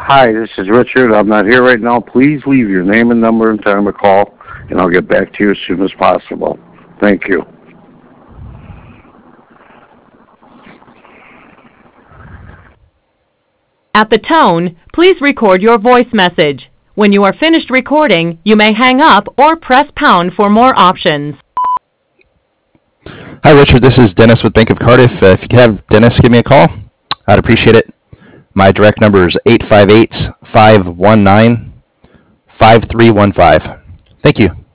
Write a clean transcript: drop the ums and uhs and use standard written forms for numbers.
Hi, this is Richard. I'm not here right now. Please leave your name and number and time of call, and I'll get back to you as soon as possible. Thank you. At the tone, please record your voice message. When you are finished recording, you may hang up or press pound for more options. Hi, Richard. This is Dennis with Bank of Cardiff. If you could have Dennis give me a call, I'd appreciate it. My direct number is 858-519-5315. Thank you.